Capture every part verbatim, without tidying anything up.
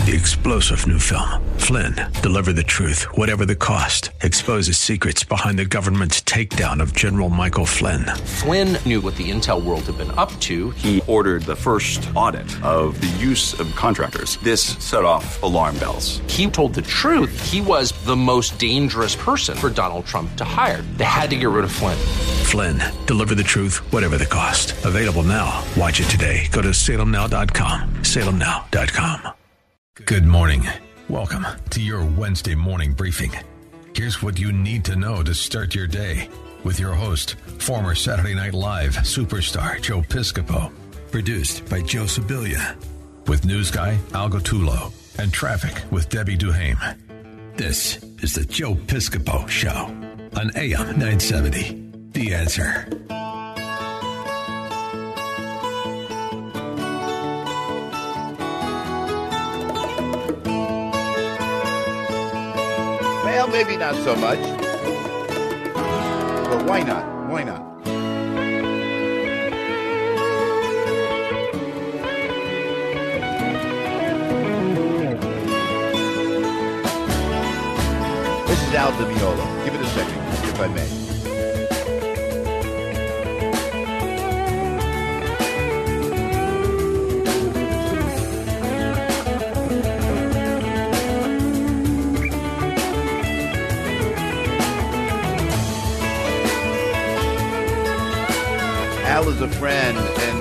The explosive new film, Flynn, deliver the truth, whatever the cost, exposes secrets behind the government's takedown of General Michael Flynn. Flynn knew what the intel world had been up to. He ordered the first audit of the use of contractors. This set off alarm bells. He told the truth. He was the most dangerous person for Donald Trump to hire. They had to get rid of Flynn. Flynn, deliver the truth, whatever the cost. Available now. Watch it today. Go to salem now dot com. salem now dot com. Good morning. Welcome to your Wednesday morning briefing. Here's what you need to know to start your day with your host, former Saturday Night Live superstar Joe Piscopo. Produced by Joe Sibilia. With news guy Al Gottulo and traffic with Debbie Duhame. This is the Joe Piscopo Show on A M nine seventy. The Answer. Well, maybe not so much. But why not? Why not? This is Al Di Meola. Give it a second, if I may. Al is a friend,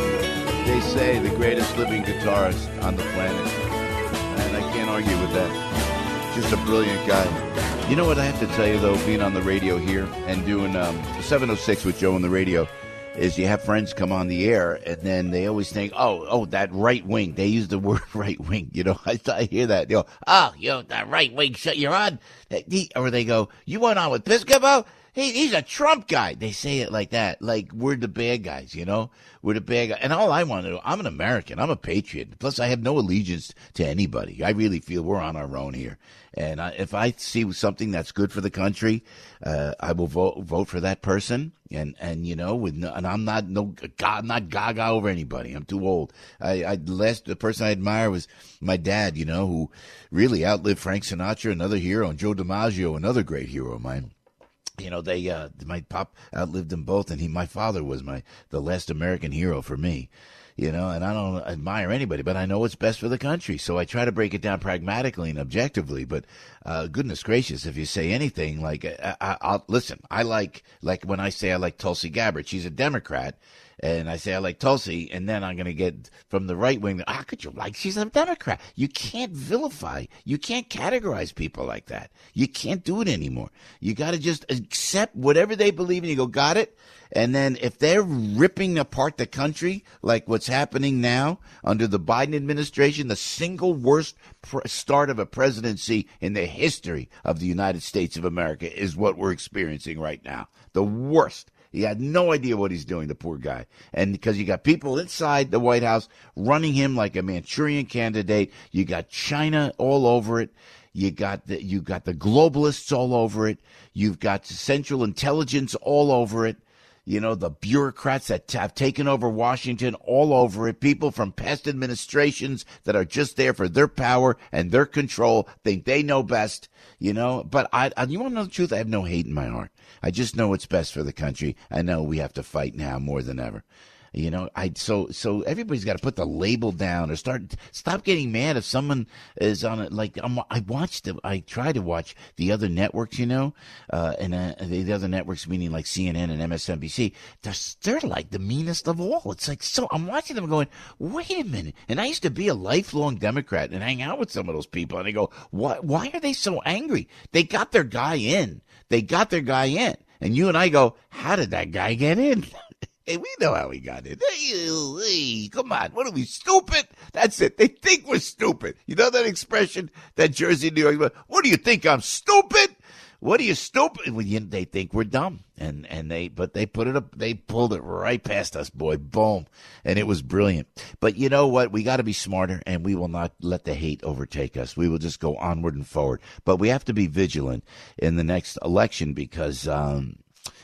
and they say the greatest living guitarist on the planet. And I can't argue with that. Just a brilliant guy. You know what I have to tell you, though, being on the radio here and doing um, seven oh six with Joe on the radio, is you have friends come on the air, and then they always think, oh, oh, that right wing. They use the word right wing. You know, I, I hear that. You know, oh, you know, that right wing shit you're on. Or they go, you went on with Piscopo? He, he's a Trump guy. They say it like that, like we're the bad guys, you know? We're the bad guys. And all I want to do, I'm an American. I'm a patriot. Plus, I have no allegiance to anybody. I really feel we're on our own here. And I, if I see something that's good for the country, uh, I will vote vote for that person. And, and you know, with no, and I'm not no I'm not gaga over anybody. I'm too old. I, I last the person I admire was my dad, you know, who really outlived Frank Sinatra, another hero, and Joe DiMaggio, another great hero of mine. You know, they, uh, my pop outlived them both, and he, my father was my, the last American hero for me, you know, and I don't admire anybody, but I know what's best for the country. So I try to break it down pragmatically and objectively, but, uh, goodness gracious, if you say anything like, I, I, I'll listen, I like, like when I say I like Tulsi Gabbard, she's a Democrat. And I say I like Tulsi, and then I'm going to get from the right wing, how could you like, she's a Democrat. You can't vilify. You can't categorize people like that. You can't do it anymore. You got to just accept whatever they believe in. You go, got it? And then if they're ripping apart the country like what's happening now under the Biden administration, the single worst pr- start of a presidency in the history of the United States of America is what we're experiencing right now. The worst. He had no idea what he's doing, the poor guy. And because you got people inside the White House running him like a Manchurian candidate. You got China all over it. You got the, you got the globalists all over it. You've got Central Intelligence all over it. You know, the bureaucrats that have taken over Washington all over it. People from past administrations that are just there for their power and their control, think they know best, you know. But I, I you want to know the truth? I have no hate in my heart. I just know what's best for the country. I know we have to fight now more than ever. You know, I so so everybody's got to put the label down or start stop getting mad if someone is on it. Like I'm, I watched, the, I try to watch the other networks, you know, uh, and uh, the, the other networks meaning like C N N and M S N B C. They're they're like the meanest of all. It's like so I'm watching them going, wait a minute. And I used to be a lifelong Democrat and hang out with some of those people, and I go, why why are they so angry? They got their guy in. They got their guy in, and you and I go, how did that guy get in? Hey, we know how we got it. Hey, hey, come on. What are we, stupid? That's it. They think we're stupid. You know that expression, that Jersey, New York, what do you think, I'm stupid? What are you, stupid? Well, you, they think we're dumb. And, and they, but they put it up, they pulled it right past us, boy. Boom. And it was brilliant. But you know what? We got to be smarter, and we will not let the hate overtake us. We will just go onward and forward. But we have to be vigilant in the next election because, um,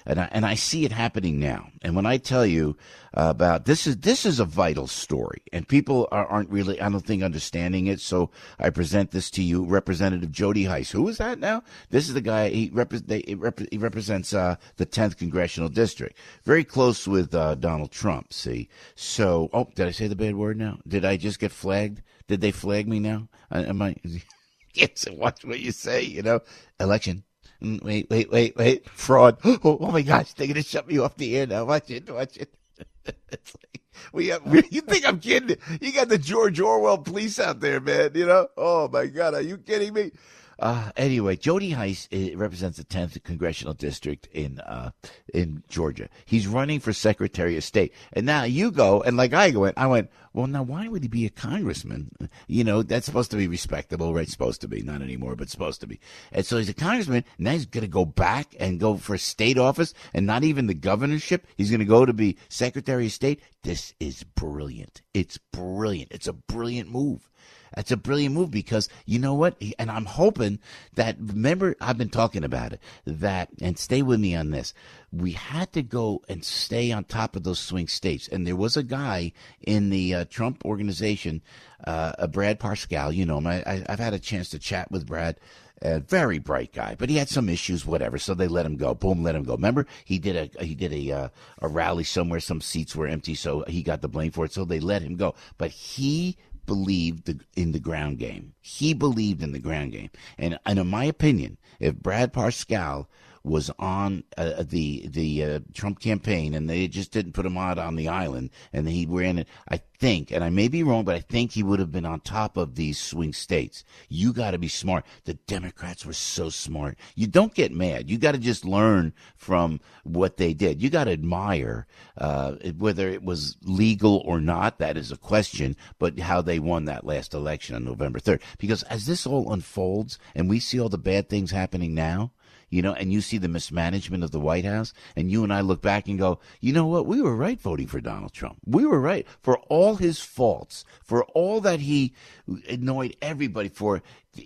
And I, and I see it happening now. And when I tell you uh, about this is this is a vital story, and people are, aren't really, I don't think, understanding it. So I present this to you, Representative Jody Hice. Who is that now? This is the guy. He, repre- they, he, rep- he represents uh, the tenth congressional district, very close with uh, Donald Trump. See, so oh, did I say the bad word now? Did I just get flagged? Did they flag me now? Uh, am I? Yes. Watch what you say. You know, election. Wait, wait, wait, wait. Fraud. Oh, oh my gosh, they're going to shut me off the air now. Watch it, watch it. It's like, we have, we, you think I'm kidding? You got the George Orwell police out there, man, you know? Oh my God, are you kidding me? Uh, anyway, Jody Hice uh, represents the tenth congressional district in uh, in Georgia. He's running for Secretary of State. And now you go, and like I went, I went, well, now why would he be a congressman? You know, that's supposed to be respectable, right? Supposed to be, not anymore, but supposed to be. And so he's a congressman. Now he's going to go back and go for a state office, and not even the governorship. He's going to go to be Secretary of State. This is brilliant. It's brilliant. It's a brilliant move. That's a brilliant move because you know what? And I'm hoping that, remember, I've been talking about it, that, and stay with me on this. We had to go and stay on top of those swing states. And there was a guy in the uh, Trump organization, uh, Brad Parscale, you know him. I, I, I've had a chance to chat with Brad. A very bright guy, but he had some issues, whatever. So they let him go. Boom, let him go. Remember, he did a he did a uh, a rally somewhere. Some seats were empty, so he got the blame for it. So they let him go. But he believed the, in the ground game. He believed in the ground game. And, and in my opinion, if Brad Parscale was on uh, the the uh, Trump campaign and they just didn't put him out on the island and he ran it, I think, and I may be wrong, but I think he would have been on top of these swing states. You got to be smart. The Democrats were so smart. You don't get mad. You got to just learn from what they did. You got to admire uh, whether it was legal or not. That is a question, but how they won that last election on November third. Because as this all unfolds and we see all the bad things happening now, you know, and you see the mismanagement of the White House, and you and I look back and go, you know what? We were right voting for Donald Trump. We were right for all his faults, for all that he annoyed everybody for.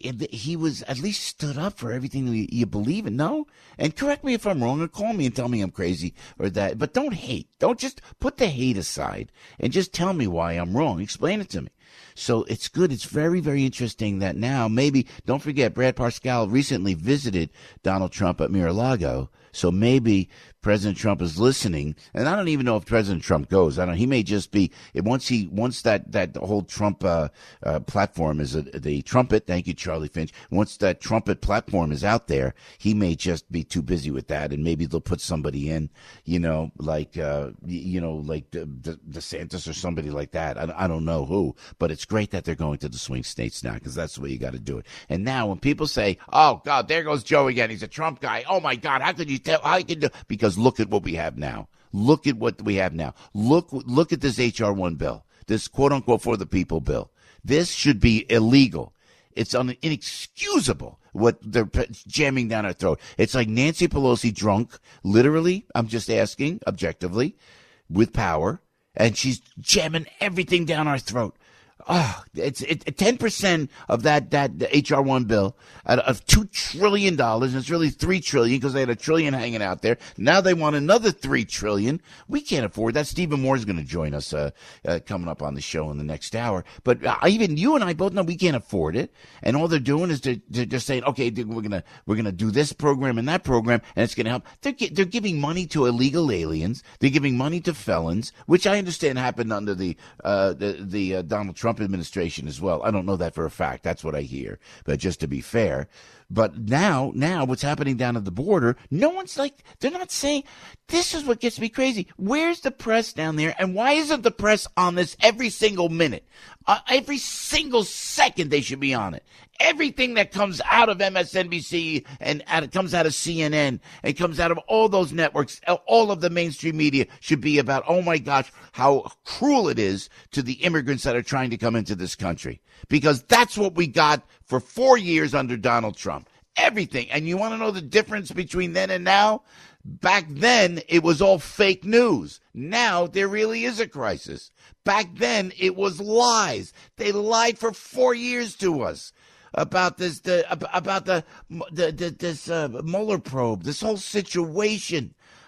He was at least stood up for everything that you believe in. No? And correct me if I'm wrong or call me and tell me I'm crazy or that. But don't hate. Don't just put the hate aside and just tell me why I'm wrong. Explain it to me. So it's good. It's very, very interesting that now maybe, don't forget, Brad Parscale recently visited Donald Trump at Mar-a-Lago. So maybe President Trump is listening, and I don't even know if President Trump goes. I don't. He may just be once he once that that whole Trump uh, uh, platform is a, the trumpet. Thank you, Charlie Finch. Once that trumpet platform is out there, he may just be too busy with that, and maybe they'll put somebody in, you know, like uh, you know, like De, De, DeSantis or somebody like that. I, I don't know who, but it's great that they're going to the swing states now because that's the way you got to do it. And now when people say, "Oh God, there goes Joe again. He's a Trump guy." Oh my God, how could you tell? How you can do? Because look at what we have now. Look at what we have now. Look, look at this H R one bill, this quote unquote for the people bill. This should be illegal. It's un- inexcusable what they're jamming down our throat. It's like Nancy Pelosi drunk, literally, I'm just asking, objectively, with power, and she's jamming everything down our throat. Oh, it's it, ten percent of that that H R one bill out of two trillion dollars, and it's really three trillion because they had a trillion hanging out there. Now they want another three trillion. We can't afford that. Stephen Moore is going to join us uh, uh, coming up on the show in the next hour. But uh, even you and I both know we can't afford it. And all they're doing is they're, they're just saying, okay, we're gonna we're gonna do this program and that program, and it's going to help. They're they're giving money to illegal aliens. They're giving money to felons, which I understand happened under the uh, the the uh, Donald Trump administration as well. I don't know that for a fact. That's what I hear. But just to be fair. But now, now what's happening down at the border, no one's like, they're not saying, this is what gets me crazy. Where's the press down there? And why isn't the press on this every single minute? Uh, every single second they should be on it. Everything that comes out of M S N B C and out, it comes out of C N N, it comes out of all those networks, all of the mainstream media should be about, oh my gosh, how cruel it is to the immigrants that are trying to come into this country. Because that's what we got for four years under Donald Trump. Everything. And you want to know the difference between then and now? Back then, it was all fake news. Now, there really is a crisis. Back then, it was lies. They lied for four years to us about this, the, about the, the, the this uh, Mueller probe, this whole situation.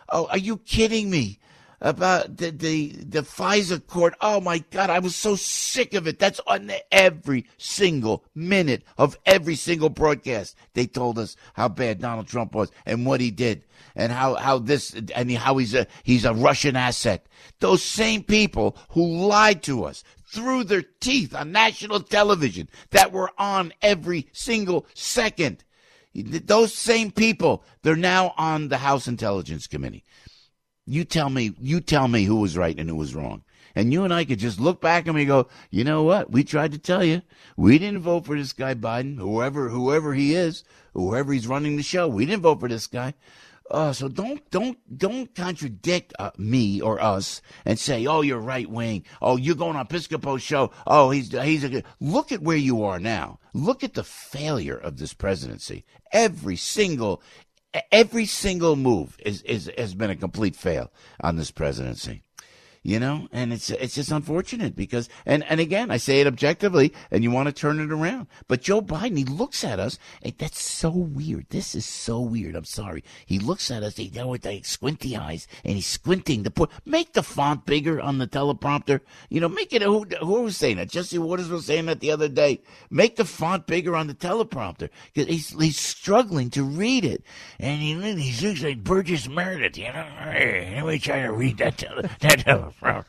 Oh, are you kidding me? About the, the, the FISA court. Oh, my God, I was so sick of it. That's on every single minute of every single broadcast. They told us how bad Donald Trump was and what he did and how, how this and how he's a, he's a Russian asset. Those same people who lied to us through their teeth on national television that were on every single second. Those same people, they're now on the House Intelligence Committee. You tell me, you tell me who was right and who was wrong. And you and I could just look back and we go, you know what? We tried to tell you. We didn't vote for this guy Biden, whoever, whoever he is, whoever he's running the show. We didn't vote for this guy. Uh, so don't, don't, don't contradict uh, me or us and say, oh, you're right wing. Oh, you're going on Piscopo's show. Oh, he's, he's a good. Look at where you are now. Look at the failure of this presidency. Every single Every single move is, is has been a complete fail on this presidency, you know, and it's it's just unfortunate because and, and again, I say it objectively and you want to turn it around. But Joe Biden, he looks at us and that's so weird. This is so weird. I'm sorry. He looks at us, you know, with the squinty eyes and he's squinting to put make the font bigger on the teleprompter. You know, make it who who was saying that? Jesse Waters was saying that the other day. Make the font bigger on the teleprompter because he's he's struggling to read it. And he, he looks like Burgess Meredith, you know. Hey, let me try to read that tele, that teleprompter.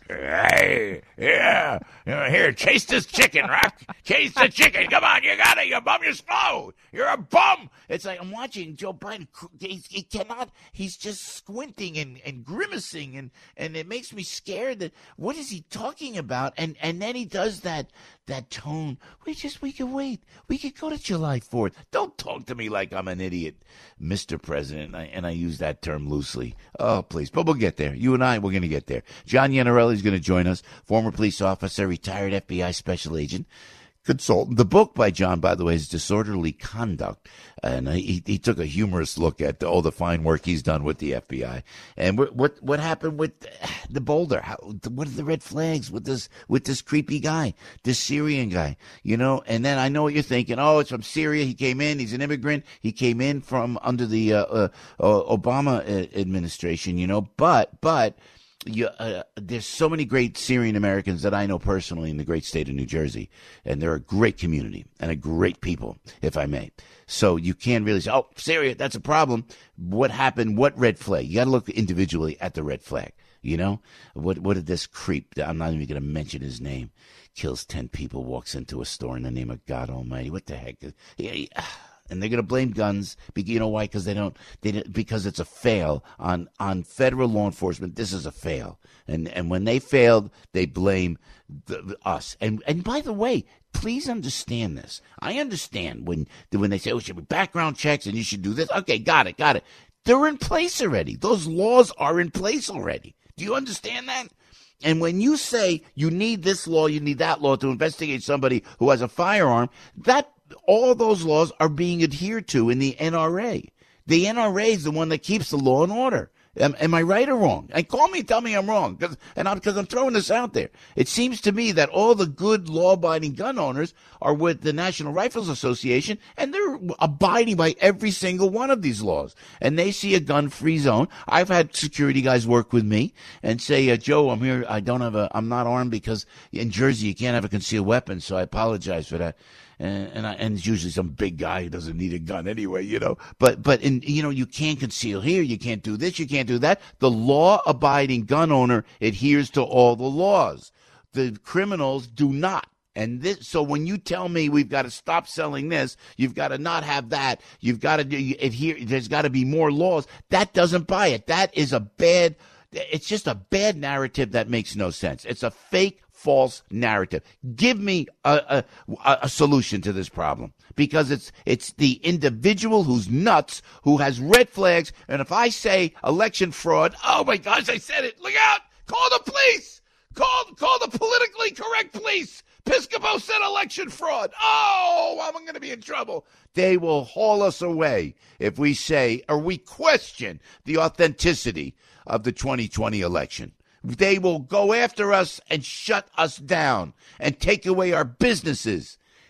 Hey, yeah, you know, here, chase this chicken, Rock. Chase the chicken. Come on, you got it. You bum, you're slow. You're a bum. It's like I'm watching Joe Biden. He, he cannot. He's just squinting and, and grimacing, and, and it makes me scared. That what is he talking about? And and then he does that that tone. We just we could wait. We could go to July fourth. Don't talk to me like I'm an idiot, Mister President. And I, and I use that term loosely. Oh, please. But we'll get there. You and I, we're going to get there. John Iannarelli is going to join us. Former police officer, retired F B I special agent, consultant. The book by John, by the way, is Disorderly Conduct. And he, he took a humorous look at all the fine work he's done with the F B I. And what what, what happened with the Boulder? How, what are the red flags with this with this creepy guy, this Syrian guy? You know, and then I know what you're thinking. Oh, it's from Syria. He came in. He's an immigrant. He came in from under the uh, uh, uh, Obama administration, you know. But, but... You, uh, there's so many great Syrian Americans that I know personally in the great state of New Jersey, and they're a great community and a great people, if I may. So you can't really say, oh, Syria, that's a problem. What happened? What red flag? You got to look individually at the red flag. You know, what what did this creep, I'm not even going to mention his name, kills ten people, walks into a store in the name of God Almighty. What the heck? He, he, And they're going to blame guns. You know why? Because they don't. They didn't, because it's a fail on on federal law enforcement. This is a fail, and and when they failed, they blame the, us. And and by the way, please understand this. I understand when when they say, "Oh, should be background checks and you should do this." Okay, got it, got it. They're in place already. Those laws are in place already. Do you understand that? And when you say you need this law, you need that law to investigate somebody who has a firearm, that all those laws are being adhered to in the N R A. The N R A is the one that keeps the law and order. Am, am I right or wrong? And call me and tell me I'm wrong, cause, and I'm, because I'm throwing this out there. It seems to me that all the good law-abiding gun owners are with the National Rifles Association, and they're abiding by every single one of these laws. And they see a gun-free zone. I've had security guys work with me and say, uh, Joe, I'm here. I don't have a. I'm not armed because in Jersey you can't have a concealed weapon, so I apologize for that. And and, I, and it's usually some big guy who doesn't need a gun anyway, you know. But but in you know you can't conceal here, you can't do this, you can't do that. The law-abiding gun owner adheres to all the laws. The criminals do not. And this, so when you tell me we've got to stop selling this, you've got to not have that, you've got to do, adhere. There's got to be more laws. That doesn't buy it. That is a bad. It's just a bad narrative that makes no sense. It's a fake, false narrative. Give me a, a, a solution to this problem, because it's it's the individual who's nuts, who has red flags. And if I say election fraud, oh my gosh, I said it. Look out! Call the police. Call call the politically correct police. Piscopo said election fraud. Oh, I'm going to be in trouble. They will haul us away if we say or we question the authenticity of the twenty twenty election. They will go after us and shut us down and take away our businesses.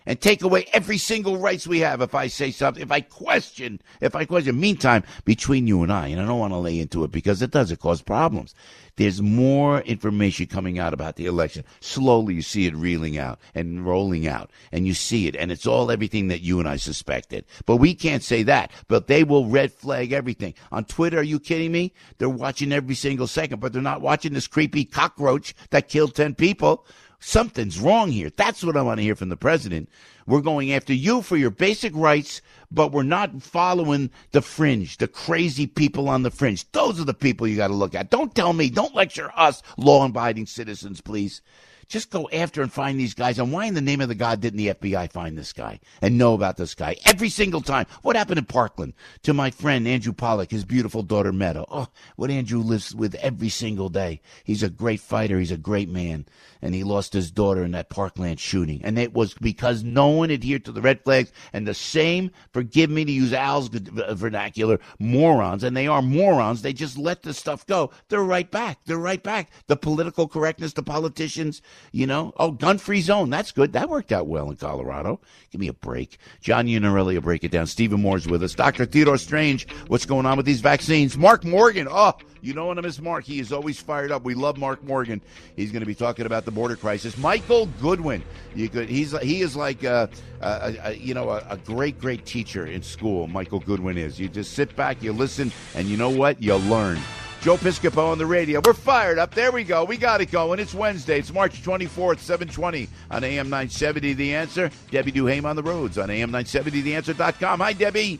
and take away every single rights we have if I say something, if I question, if I question. Meantime, between you and I, and I don't want to lay into it because it does, it cause problems. There's more information coming out about the election. Slowly you see it reeling out and rolling out, and you see it, and it's all everything that you and I suspected. But we can't say that. But they will red flag everything. On Twitter, are you kidding me? They're watching every single second, but they're not watching this creepy cockroach that killed ten people. Something's wrong here. That's what I want to hear from the president. We're going after you for your basic rights, but we're not following the fringe, the crazy people on the fringe. Those are the people you got to look at. Don't tell me, don't lecture us law-abiding citizens, please. Just go after and find these guys. And why in the name of the God didn't the F B I find this guy and know about this guy every single time? What happened in Parkland to my friend Andrew Pollack, his beautiful daughter Meadow? Oh, what Andrew lives with every single day. He's a great fighter. He's a great man. And he lost his daughter in that Parkland shooting. And it was because no one adhered to the red flags. And the same, forgive me to use Al's vernacular, morons. And they are morons. They just let this stuff go. They're right back. They're right back. The political correctness, the politicians, you know. Oh, gun-free zone. That's good. That worked out well in Colorado. Give me a break. John Unarelli will break it down. Stephen Moore's with us. Doctor Theodore Strange, what's going on with these vaccines? Mark Morgan. Oh, you know what I miss Mark. He is always fired up. We love Mark Morgan. He's going to be talking about the border crisis. Michael Goodwin. You could, he's He is like, a, a, a, you know, a, a great, great teacher in school. Michael Goodwin is. You just sit back, you listen, and you know what? You'll learn. Joe Piscopo on the radio. We're fired up. There we go. We got it going. It's Wednesday. It's March twenty-fourth, seven twenty on A M nine seventy, The Answer. Debbie Duhame on the roads on A M nine seventy the answer dot com. Hi, Debbie.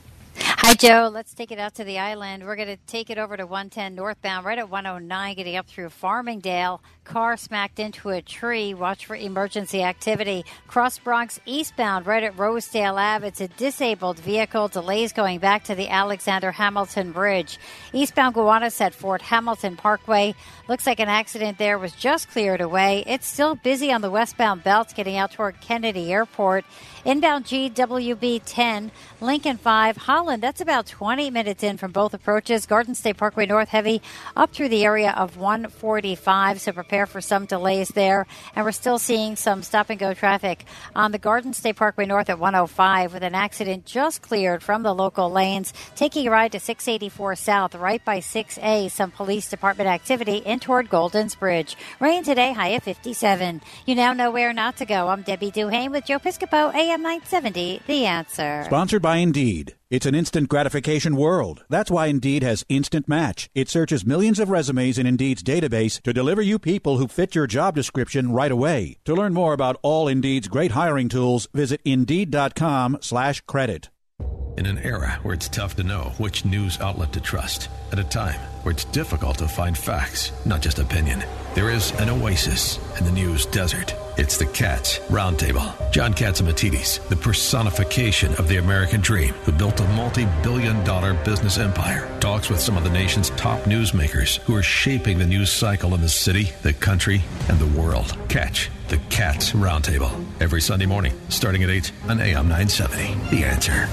Hi, Joe. Let's take it out to the island. We're going to take it over to one ten northbound, right at one oh nine, getting up through Farmingdale. Car smacked into a tree. Watch for emergency activity. Cross Bronx eastbound, right at Rosedale Ave. It's a disabled vehicle. Delays going back to the Alexander Hamilton Bridge. Eastbound Gowanus at Fort Hamilton Parkway. Looks like an accident there was just cleared away. It's still busy on the westbound belt, getting out toward Kennedy Airport. Inbound G W B ten, Lincoln five, Holland. That's about twenty minutes in from both approaches. Garden State Parkway North heavy up through the area of one forty-five, so prepare for some delays there. And we're still seeing some stop-and-go traffic on the Garden State Parkway North at one oh five with an accident just cleared from the local lanes. Taking a ride to six eighty-four South, right by six A, some police department activity in toward Goldens Bridge. Rain today, high of fifty-seven. You now know where not to go. I'm Debbie Duhame with Joe Piscopo, A M nine seventy, The Answer. Sponsored by Indeed. It's an instant gratification world. That's why Indeed has Instant Match. It searches millions of resumes in Indeed's database to deliver you people who fit your job description right away. To learn more about all Indeed's great hiring tools, visit Indeed.com slash credit. In an era where it's tough to know which news outlet to trust, at a time where it's difficult to find facts, not just opinion, there is an oasis in the news desert. It's the Katz Roundtable. John Catsimatidis, the personification of the American dream, who built a multi-billion dollar business empire, talks with some of the nation's top newsmakers who are shaping the news cycle in the city, the country, and the world. Catch the Katz Roundtable every Sunday morning, starting at eight on A M nine seventy. The Answer.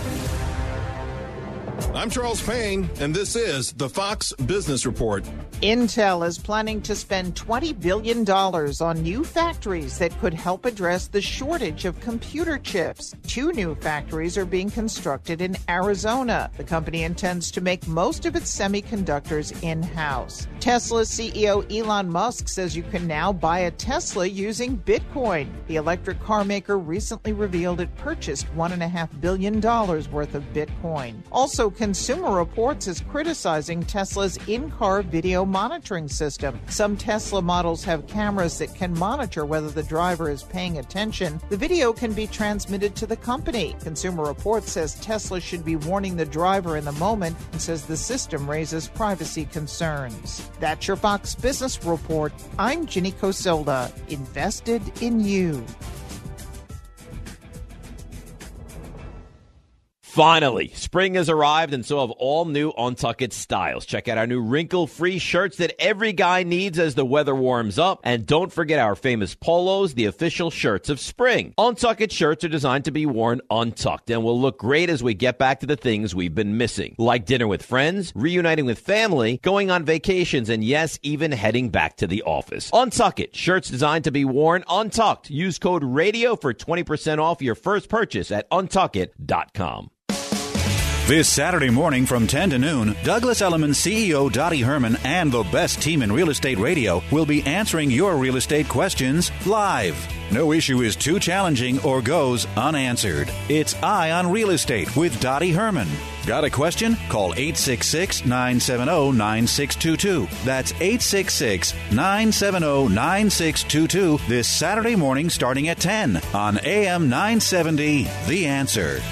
I'm Charles Payne, and this is the Fox Business Report. Intel is planning to spend twenty billion dollars on new factories that could help address the shortage of computer chips. Two new factories are being constructed in Arizona. The company intends to make most of its semiconductors in-house. Tesla C E O Elon Musk says you can now buy a Tesla using Bitcoin. The electric car maker recently revealed it purchased one point five billion dollars worth of Bitcoin. Also, Consumer Reports is criticizing Tesla's in-car video monitoring system. Some Tesla models have cameras that can monitor whether the driver is paying attention. The video can be transmitted to the company. Consumer Reports says Tesla should be warning the driver in the moment and says the system raises privacy concerns. That's your Fox Business Report. I'm Ginny Cosilda, invested in you. Finally, spring has arrived, and so have all new Untuckit styles. Check out our new wrinkle-free shirts that every guy needs as the weather warms up. And don't forget our famous polos, the official shirts of spring. Untuckit shirts are designed to be worn untucked and will look great as we get back to the things we've been missing, like dinner with friends, reuniting with family, going on vacations, and yes, even heading back to the office. Untuckit, shirts designed to be worn untucked. Use code RADIO for twenty percent off your first purchase at untuckit dot com. This Saturday morning from ten to noon, Douglas Elliman C E O Dottie Herman and the best team in real estate radio will be answering your real estate questions live. No issue is too challenging or goes unanswered. It's Eye on Real Estate with Dottie Herman. Got a question? Call eight six six, nine seven zero, nine six two two. That's eight six six, nine seven zero, nine six two two this Saturday morning starting at ten on A M nine seventy, The Answer.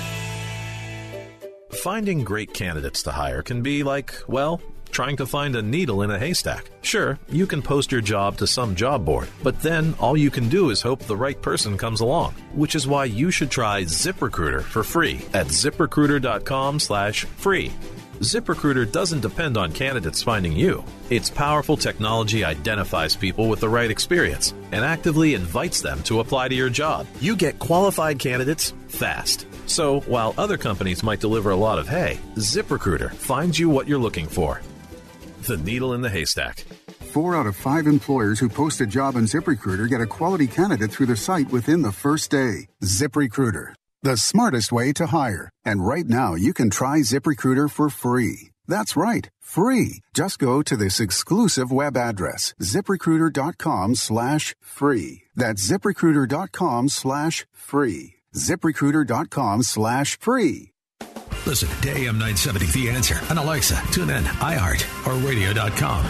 Finding great candidates to hire can be like, well, trying to find a needle in a haystack. Sure, you can post your job to some job board, but then all you can do is hope the right person comes along, which is why you should try ZipRecruiter for free at ZipRecruiter.com slash free. ZipRecruiter doesn't depend on candidates finding you. Its powerful technology identifies people with the right experience and actively invites them to apply to your job. You get qualified candidates fast. So, while other companies might deliver a lot of hay, ZipRecruiter finds you what you're looking for. The needle in the haystack. Four out of five employers who post a job on ZipRecruiter get a quality candidate through the site within the first day. ZipRecruiter, the smartest way to hire. And right now, you can try ZipRecruiter for free. That's right, free. Just go to this exclusive web address, ZipRecruiter.com slash free. That's ZipRecruiter.com slash free. ZipRecruiter.com slash free. Listen to A M nine seventy The Answer on Alexa, TuneIn, iHeart, or radio dot com.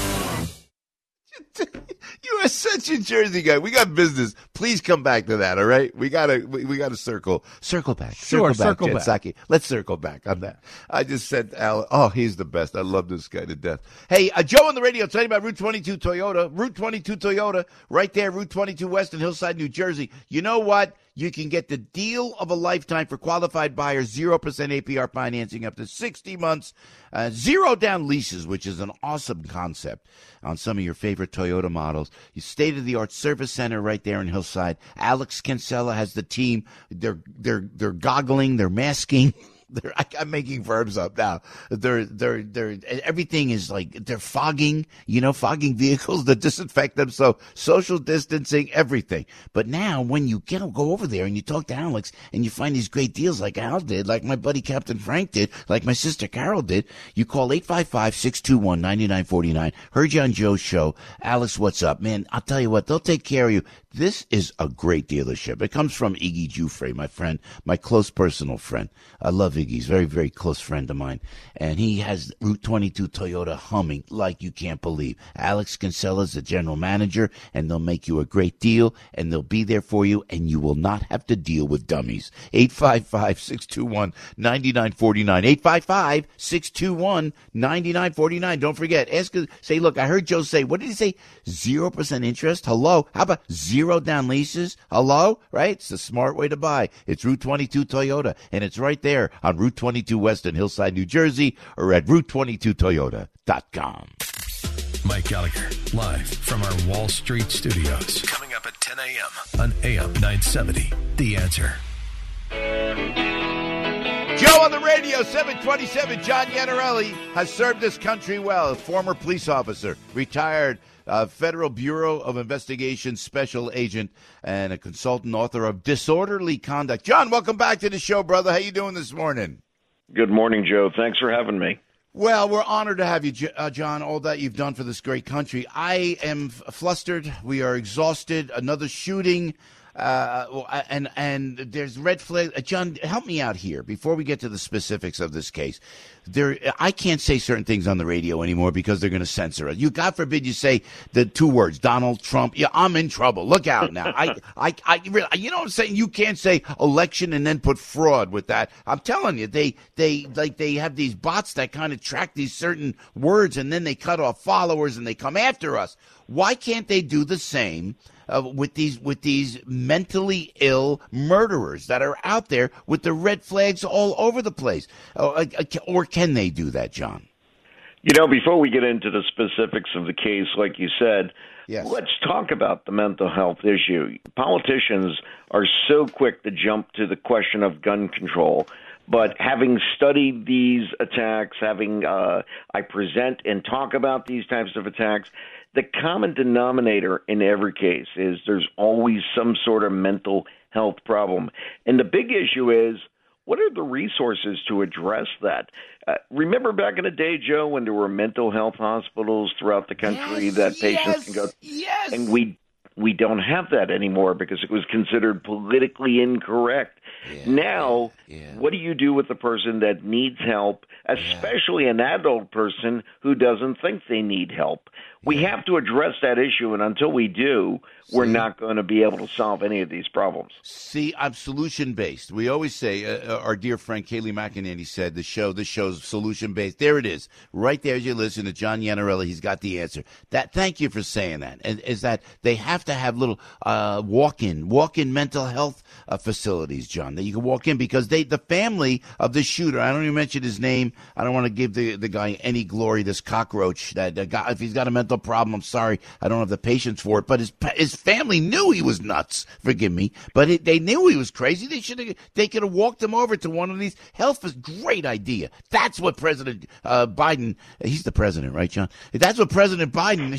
You are such a Jersey guy. We got business. Please come back to that, all right? We gotta we, we gotta circle. Circle back. Sure, circle back, circle back. Jen Psaki. Let's circle back on that. I just said Al, oh, he's the best. I love this guy to death. Hey, uh, Joe on the radio, tell you about Route twenty-two Toyota. Route twenty-two Toyota, right there, Route twenty-two West in Hillside, New Jersey. You know what? You can get the deal of a lifetime for qualified buyers, zero percent A P R financing up to sixty months, uh, zero down leases, which is an awesome concept on some of your favorite Toyota models. Your state-of-the-art service center right there in Hillside. Alex Kinsella has the team. They're they're they're goggling, they're masking. They're, I, I'm making verbs up now. They're, they're, they're, everything is like, they're fogging, you know, fogging vehicles to disinfect them. So social distancing, everything. But now when you get, go over there and you talk to Alex and you find these great deals like Al did, like my buddy Captain Frank did, like my sister Carol did, you call eight five five, six two one, nine nine four nine. Heard you on Joe's show. Alex, what's up? Man, I'll tell you what, they'll take care of you. This is a great dealership. It comes from Iggy Giuffre, my friend, my close personal friend. I love Iggy. He's a very, very close friend of mine. And he has Route twenty-two Toyota humming like you can't believe. Alex Kinsella is the general manager, and they'll make you a great deal, and they'll be there for you, and you will not have to deal with dummies. eight five five, six two one, nine nine four nine. eight five five, six two one, nine nine four nine. Don't forget. Ask, say, look, I heard Joe say, what did he say? zero percent interest? Hello? How about zero down leases? Hello? Right? It's the smart way to buy. It's Route twenty-two Toyota, and it's right there on Route twenty-two West in Hillside, New Jersey, or at route twenty-two toyota dot com. Mike Gallagher, live from our Wall Street studios. Coming up at ten a.m. on A M nine seventy, The Answer. Joe on the radio, seven twenty-seven. John Iannarelli has served this country well. Former police officer, retired uh, Federal Bureau of Investigation special agent, and a consultant author of Disorderly Conduct. John, welcome back to the show, brother. How you doing this morning? Good morning, Joe. Thanks for having me. Well, we're honored to have you, uh, John, all that you've done for this great country. I am f- flustered. We are exhausted. Another shooting. Uh, and and there's red flag. Uh, John, help me out here before we get to the specifics of this case. There, I can't say certain things on the radio anymore because they're going to censor it. You, God forbid, you say the two words, Donald Trump. Yeah, I'm in trouble. Look out now. I, I, I, really, you know what I'm saying? You can't say election and then put fraud with that. I'm telling you, they, they, like, they have these bots that kind of track these certain words, and then they cut off followers and they come after us. Why can't they do the same? uh, with these with these mentally ill murderers that are out there with the red flags all over the place? Uh, or can they do that, John? You know, before we get into the specifics of the case, like you said, yes. Let's talk about the mental health issue. Politicians are so quick to jump to the question of gun control. But having studied these attacks, having uh, I present and talk about these types of attacks, the common denominator in every case is there's always some sort of mental health problem. And the big issue is, what are the resources to address that? Uh, remember back in the day, Joe, when there were mental health hospitals throughout the country yes, that patients yes, can go to? Yes. And we we don't have that anymore because it was considered politically incorrect. Yeah, now, yeah, yeah. What do you do with the person that needs help, especially yeah. an adult person who doesn't think they need help? We yeah. have to address that issue, and until we do, See? we're not going to be able to solve any of these problems. See, I'm solution-based. We always say, uh, our dear friend Kayleigh McEnany said, the show, this show's solution-based. There it is. Right there as you listen to John Iannarelli, he's got the answer. That. Thank you for saying that. And is that they have to have little uh, walk-in, walk-in mental health uh, facilities, John, that you can walk in because they, the family of the shooter, I don't even mention his name. I don't want to give the, the guy any glory, this cockroach, that uh, guy, if he's got a mental problem, I'm sorry, I don't have the patience for it, but his his family knew he was nuts, forgive me, but it, they knew he was crazy. They should have, they could have walked him over to one of these health, great idea. That's what President uh, Biden, he's the president, right, John? That's what President Biden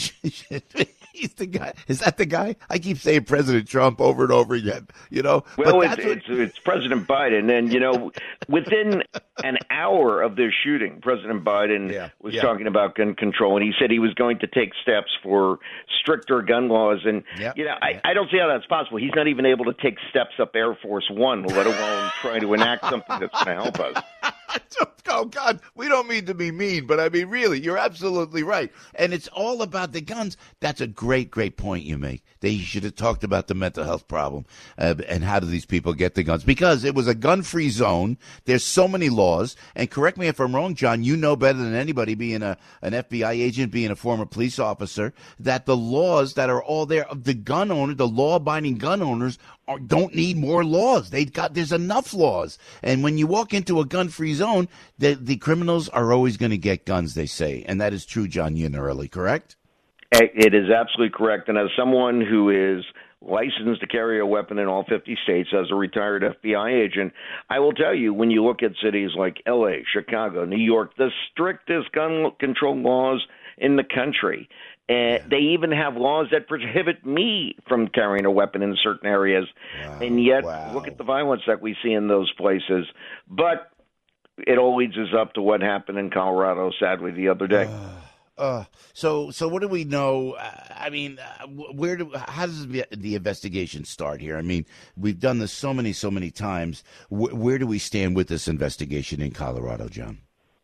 He's the guy. Is that the guy? I keep saying President Trump over and over again. You know. Well, it's, what... it's it's President Biden, and you know, within an hour of this shooting, President Biden yeah, was yeah. talking about gun control, and he said he was going to take steps for stricter gun laws. And yep. you know, I, I don't see how that's possible. He's not even able to take steps up Air Force One, let alone trying to enact something that's going to help us. Oh, God, we don't mean to be mean, but I mean, really, you're absolutely right. And it's all about the guns. That's a great, great point you make. They should have talked about the mental health problem uh, and how do these people get the guns. Because it was a gun-free zone. There's so many laws. And correct me if I'm wrong, John, you know better than anybody, being a an F B I agent, being a former police officer, that the laws that are all there, the gun owner, the law-abiding gun owners, are, don't need more laws. They got There's enough laws. And when you walk into a gun-free zone, the, the criminals are always going to get guns, they say. And that is true, John Iannarelli, correct? It is absolutely correct. And as someone who is licensed to carry a weapon in all fifty states as a retired F B I agent, I will tell you, when you look at cities like L A, Chicago, New York, the strictest gun control laws in the country. And yeah. they even have laws that prohibit me from carrying a weapon in certain areas. Wow. And yet, wow. look at the violence that we see in those places. But it all leads us up to what happened in Colorado, sadly, the other day. Uh. Uh, so, so what do we know? Uh, I mean, uh, where do, how does the, the investigation start here? I mean, we've done this so many, so many times. W- where do we stand with this investigation in Colorado, John?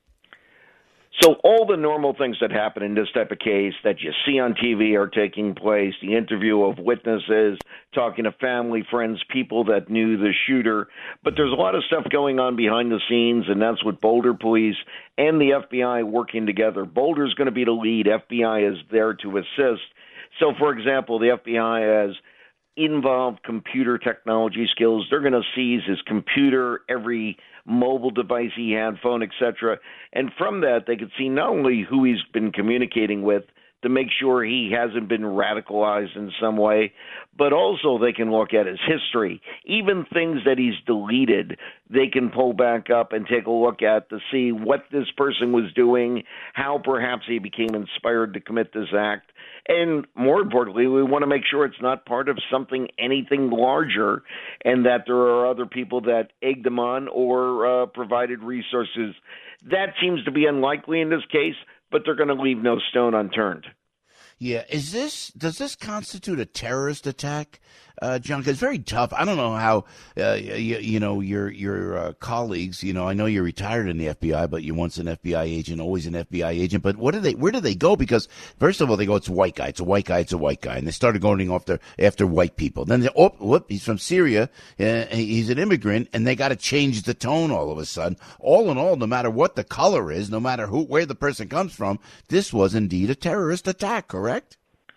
So all the normal things that happen in this type of case that you see on T V are taking place. The interview of witnesses, talking to family, friends, people that knew the shooter. But there's a lot of stuff going on behind the scenes, and that's with Boulder Police and the F B I working together. Boulder's going to be the lead. F B I is there to assist. So, for example, the F B I has involved computer technology skills. They're going to seize his computer, every mobile device he had, phone, et cetera. And from that, they could see not only who he's been communicating with to make sure he hasn't been radicalized in some way, but also they can look at his history. Even things that he's deleted, they can pull back up and take a look at to see what this person was doing, how perhaps he became inspired to commit this act. And more importantly, we want to make sure it's not part of something, anything larger, and that there are other people that egged him on or uh, provided resources. That seems to be unlikely in this case, but they're going to leave no stone unturned. Yeah, is this does this constitute a terrorist attack, uh, John? 'Cause it's very tough. I don't know how uh, you, you know your your uh, colleagues. You know, I know you're retired in the F B I, but you're once an F B I agent, always an F B I agent. But what do they? Where do they go? Because first of all, they go, it's a white guy, it's a white guy, it's a white guy, and they started going after after white people. Then they, oh, whoop, he's from Syria, uh, he's an immigrant, and they got to change the tone all of a sudden. All in all, no matter what the color is, no matter who where the person comes from, this was indeed a terrorist attack. Correct? Correct?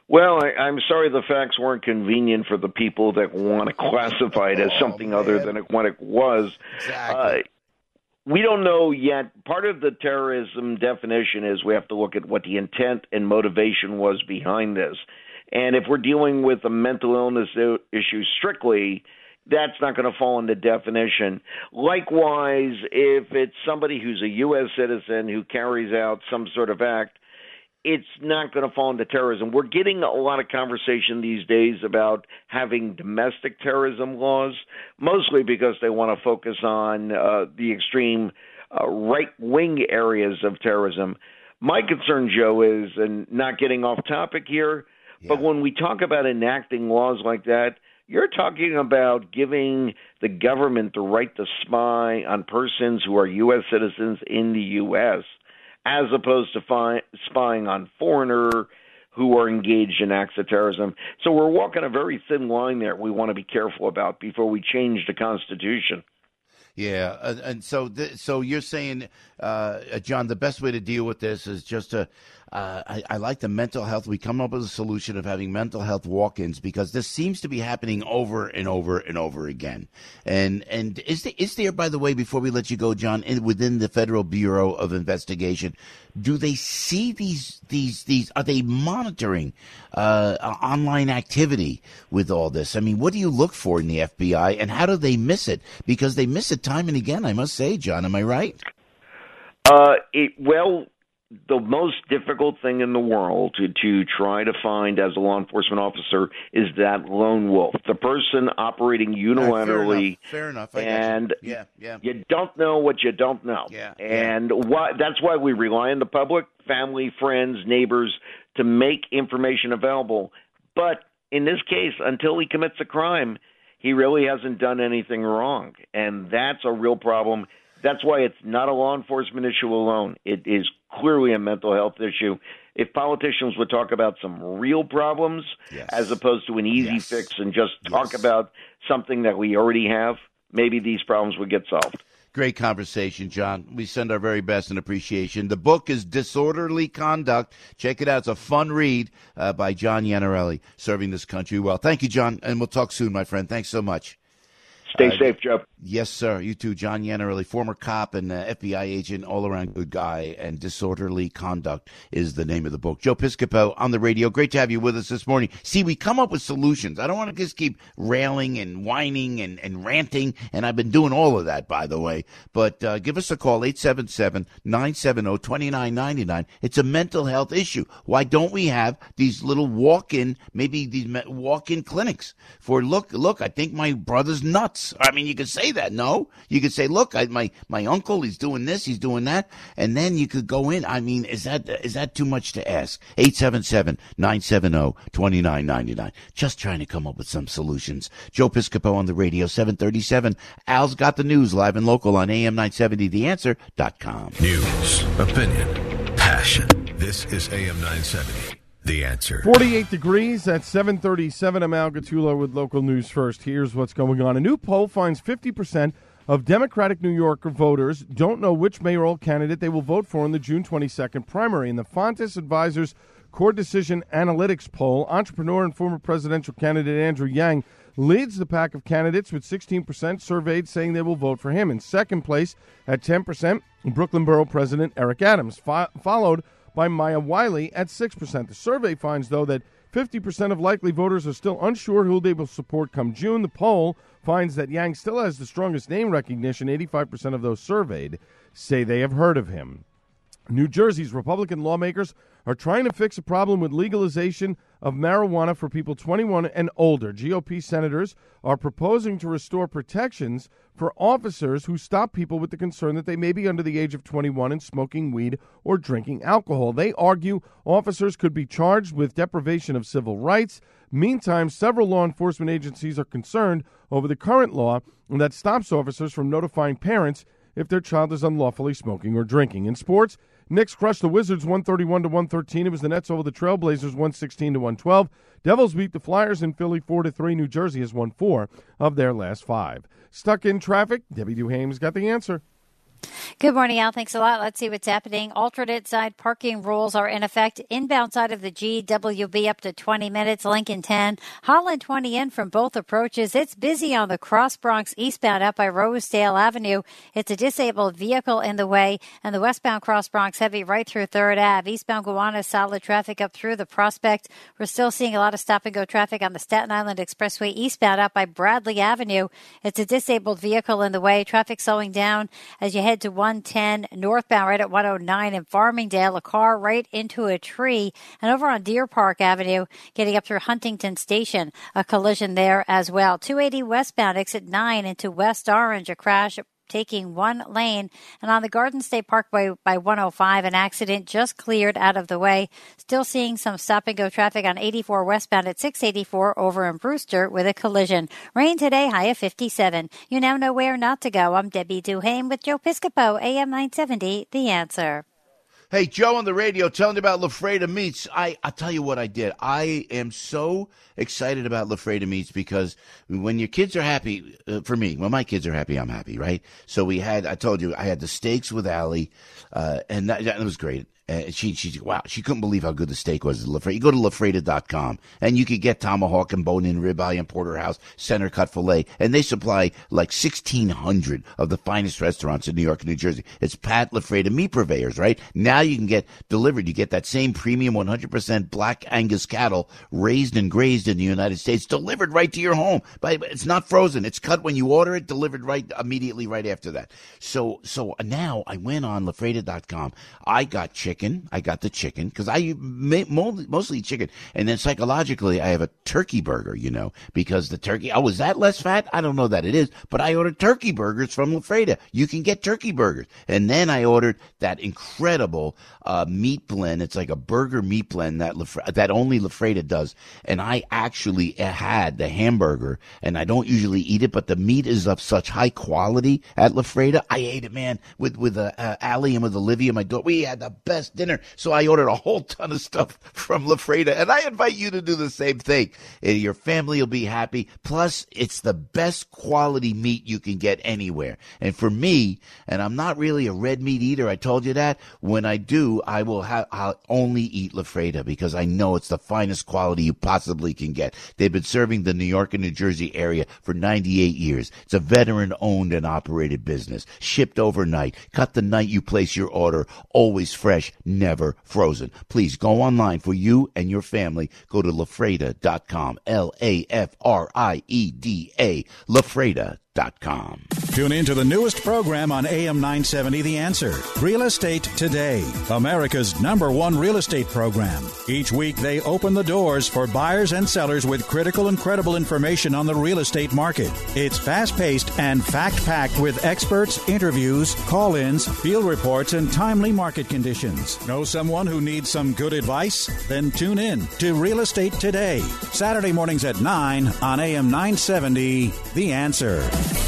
Well, I, I'm sorry the facts weren't convenient for the people that want to classify it as something oh, other than it, what it was. Exactly. Uh, we don't know yet. Part of the terrorism definition is we have to look at what the intent and motivation was behind this. And if we're dealing with a mental illness issue strictly, that's not going to fall in the definition. Likewise, if it's somebody who's a U S citizen who carries out some sort of act, it's not going to fall into terrorism. We're getting a lot of conversation these days about having domestic terrorism laws, mostly because they want to focus on uh, the extreme uh, right-wing areas of terrorism. My concern, Joe, is, and not getting off topic here, yeah. but when we talk about enacting laws like that, you're talking about giving the government the right to spy on persons who are U S citizens in the U S, as opposed to fi- spying on foreigner who are engaged in acts of terrorism. So we're walking a very thin line there we want to be careful about before we change the Constitution. Yeah, and, and so th- so you're saying, uh, John, the best way to deal with this is just to, uh, I, I like the mental health. We come up with a solution of having mental health walk-ins because this seems to be happening over and over and over again. And and is there, is there, by the way, before we let you go, John, in, within the Federal Bureau of Investigation, do they see these these these? Are they monitoring uh, online activity with all this? I mean, what do you look for in the F B I, and how do they miss it? Because they miss it time and again, I must say, John. Am I right? Uh, it, well, the most difficult thing in the world to, to try to find as a law enforcement officer is that lone wolf, the person operating unilaterally. Uh, fair enough. Fair enough. I and you. Yeah, yeah. you don't know what you don't know. Yeah, and yeah. Why, that's why we rely on the public, family, friends, neighbors, to make information available. But in this case, until he commits a crime, he really hasn't done anything wrong. And that's a real problem. That's why it's not a law enforcement issue alone. It is clearly a mental health issue. If politicians would talk about some real problems yes. as opposed to an easy yes. fix and just talk yes. about something that we already have, maybe these problems would get solved. Great conversation, John. We send our very best and appreciation. The book is Disorderly Conduct. Check it out. It's a fun read uh, by John Iannarelli, serving this country well. Thank you, John, and we'll talk soon, my friend. Thanks so much. Stay uh, safe, Joe. Yes, sir. You too. John Iannarelli, former cop and uh, F B I agent, all-around good guy, and Disorderly Conduct is the name of the book. Joe Piscopo on the radio. Great to have you with us this morning. See, we come up with solutions. I don't want to just keep railing and whining and, and ranting, and I've been doing all of that, by the way. But uh, give us a call, eight seven seven, nine seven zero, two nine nine nine. It's a mental health issue. Why don't we have these little walk-in, maybe these walk-in clinics for, look, look, I think my brother's nuts. I mean, you could say that, no? You could say, look, I, my, my uncle, he's doing this, he's doing that, and then you could go in. I mean, is that is that too much to ask? eight seven seven, nine seven zero, two nine nine nine. Just trying to come up with some solutions. Joe Piscopo on the radio, seven thirty-seven. Al's got the news live and local on A M nine seventy the answer dot com. News, opinion, passion. This is A M nine seventy. The Answer. forty-eight degrees at seven thirty-seven. I'm Al Gattullo with local news first. Here's what's going on. A new poll finds fifty percent of Democratic New Yorker voters don't know which mayoral candidate they will vote for in the June twenty-second primary. In the Fontes Advisors Core Decision Analytics poll, entrepreneur and former presidential candidate Andrew Yang leads the pack of candidates with sixteen percent surveyed saying they will vote for him. In second place at ten percent, Brooklyn Borough President Eric Adams, fo- followed by Maya Wiley at six percent. The survey finds, though, that fifty percent of likely voters are still unsure who they will support come June. The poll finds that Yang still has the strongest name recognition. eighty-five percent of those surveyed say they have heard of him. New Jersey's Republican lawmakers are trying to fix a problem with legalization of marijuana for people twenty-one and older. G O P senators are proposing to restore protections for officers who stop people with the concern that they may be under the age of twenty-one and smoking weed or drinking alcohol. They argue officers could be charged with deprivation of civil rights. Meantime, several law enforcement agencies are concerned over the current law that stops officers from notifying parents if their child is unlawfully smoking or drinking. In sports, Knicks crushed the Wizards one thirty-one to one thirteen. It was the Nets over the Trailblazers one sixteen to one twelve. Devils beat the Flyers in Philly four to three. New Jersey has won four of their last five. Stuck in traffic? Debbie Duhame's got the answer. Good morning, Al. Thanks a lot. Let's see what's happening. Alternate side parking rules are in effect. Inbound side of the G W B up to twenty minutes. Lincoln ten. Holland twenty in from both approaches. It's busy on the Cross Bronx eastbound up by Rosedale Avenue. It's a disabled vehicle in the way. And the westbound Cross Bronx heavy right through third Avenue. Eastbound Gowanus, solid traffic up through the Prospect. We're still seeing a lot of stop-and-go traffic on the Staten Island Expressway eastbound up by Bradley Avenue. It's a disabled vehicle in the way. Traffic slowing down as you head to one ten northbound right at one oh nine in Farmingdale. A car right into a tree. And over on Deer Park Avenue, getting up through Huntington Station, a collision there as well. two eighty westbound, exit nine into West Orange, a crash taking one lane. And on the Garden State Parkway by one oh five, an accident just cleared out of the way. Still seeing some stop-and-go traffic on eighty-four westbound at six eighty-four over in Brewster with a collision. Rain today, high of fifty-seven. You now know where not to go. I'm Debbie Duhame with Joe Piscopo, A M nine seventy, The Answer. Hey, Joe on the radio telling about LaFreda Meats. I, I'll tell you what I did. I am so excited about LaFreda Meats because when your kids are happy, uh, for me, when my kids are happy, I'm happy, right? So we had, I told you, I had the steaks with Allie, uh, and that, that was great. Uh, she, she, wow, she couldn't believe how good the steak was at LaFreda. You go to LaFreda dot com, and you could get tomahawk and bone-in ribeye and porterhouse, center cut filet, and they supply like sixteen hundred of the finest restaurants in New York and New Jersey. It's Pat LaFreda meat purveyors, right? Now you can get delivered. You get that same premium one hundred percent black Angus cattle raised and grazed in the United States, delivered right to your home. But it's not frozen. It's cut when you order it, delivered right immediately right after that. So, so now I went on LaFreda dot com. I got chicken. I got the chicken because I mostly eat chicken. And then psychologically, I have a turkey burger, you know, because the turkey, oh, is that less fat? I don't know that it is, but I ordered turkey burgers from LaFreda. You can get turkey burgers. And then I ordered that incredible uh, meat blend. It's like a burger meat blend that Lafre- that only LaFreda does. And I actually had the hamburger, and I don't usually eat it, but the meat is of such high quality at LaFreda. I ate it, man, with, with uh, uh, Allie and with Olivia, my daughter. We had the best dinner. So I ordered a whole ton of stuff from LaFreda, and I invite you to do the same thing. And your family will be happy. Plus, it's the best quality meat you can get anywhere. And for me, and I'm not really a red meat eater, I told you that. When I do, I will have, I'll only eat LaFreda because I know it's the finest quality you possibly can get. They've been serving the New York and New Jersey area for ninety-eight years. It's a veteran-owned and operated business. Shipped overnight. Cut the night you place your order. Always fresh. Never frozen. Please go online for you and your family. Go to LaFreda dot com. L A F R I E D A. LaFreda dot com. Tune in to the newest program on A M nine seventy, The Answer. Real Estate Today, America's number one real estate program. Each week, they open the doors for buyers and sellers with critical and credible information on the real estate market. It's fast-paced and fact-packed with experts, interviews, call-ins, field reports, and timely market conditions. Know someone who needs some good advice? Then tune in to Real Estate Today, Saturday mornings at nine on A M nine seventy, The Answer.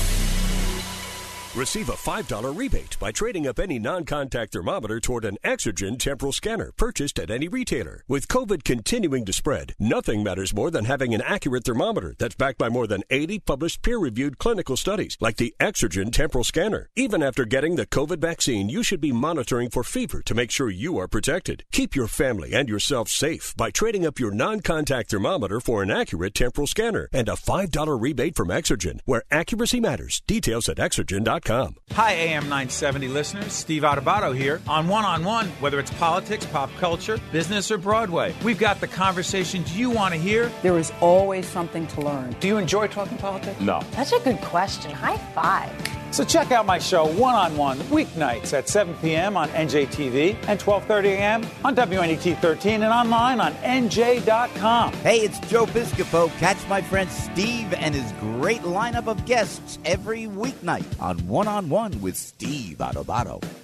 Receive a five dollars rebate by trading up any non-contact thermometer toward an Exergen temporal scanner purchased at any retailer. With COVID continuing to spread, nothing matters more than having an accurate thermometer that's backed by more than eighty published peer-reviewed clinical studies, like the Exergen temporal scanner. Even after getting the COVID vaccine, you should be monitoring for fever to make sure you are protected. Keep your family and yourself safe by trading up your non-contact thermometer for an accurate temporal scanner and a five dollars rebate from Exergen, where accuracy matters. Details at Exergen dot com. Hi, A M nine seventy listeners. Steve Adubato here on One on One. Whether it's politics, pop culture, business, or Broadway, we've got the conversations you want to hear. There is always something to learn. Do you enjoy talking politics? No. That's a good question. High five. So check out my show One on One weeknights at seven p.m. on N J T V and twelve thirty a.m. on W N E T thirteen and online on N J dot com. Hey, it's Joe Piscopo. Catch my friend Steve and his great lineup of guests every weeknight on One on One with Steve Adubato.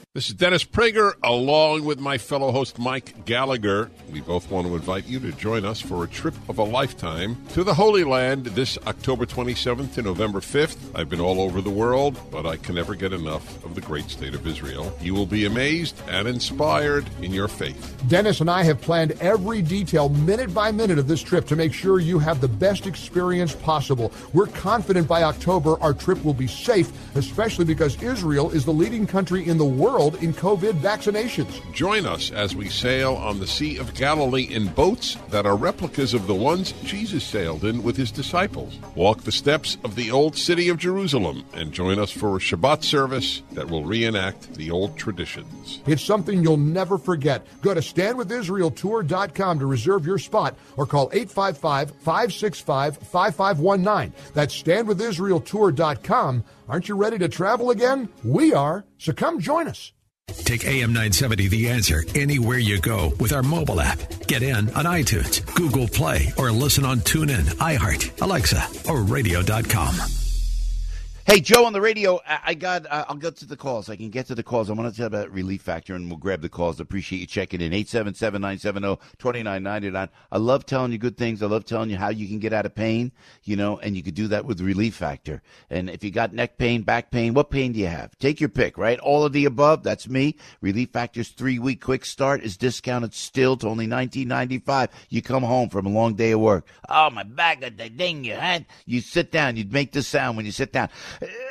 This is Dennis Prager, along with my fellow host Mike Gallagher. We both want to invite you to join us for a trip of a lifetime to the Holy Land this October twenty-seventh to November fifth. I've been all over the world, but I can never get enough of the great state of Israel. You will be amazed and inspired in your faith. Dennis and I have planned every detail, minute by minute, of this trip to make sure you have the best experience possible. We're confident by October our trip will be safe, especially because Israel is the leading country in the world in COVID vaccinations. Join us as we sail on the Sea of Galilee in boats that are replicas of the ones Jesus sailed in with his disciples. Walk the steps of the old city of Jerusalem and join us for a Shabbat service that will reenact the old traditions. It's something you'll never forget. Go to stand with israel tour dot com to reserve your spot or call eight five five, five six five, five five one nine. That's stand with israel tour dot com. Aren't you ready to travel again? We are. So come join us. Take A M nine seventy The Answer anywhere you go with our mobile app. Get in on iTunes, Google Play, or listen on TuneIn, iHeart, Alexa, or radio dot com. Hey, Joe, on the radio, I I got, uh, I'll get to the calls. I can get to the calls. I want to tell you about Relief Factor, and we'll grab the calls. Appreciate you checking in. eight seven seven, nine seven zero, two nine nine nine. I love telling you good things. I love telling you how you can get out of pain, you know, and you can do that with Relief Factor. And if you got neck pain, back pain, what pain do you have? Take your pick, right? All of the above, that's me. Relief Factor's three-week quick start is discounted still to only nineteen ninety-five. You come home from a long day of work. Oh, my back, the thing you had. You sit down. You'd make this sound when you sit down.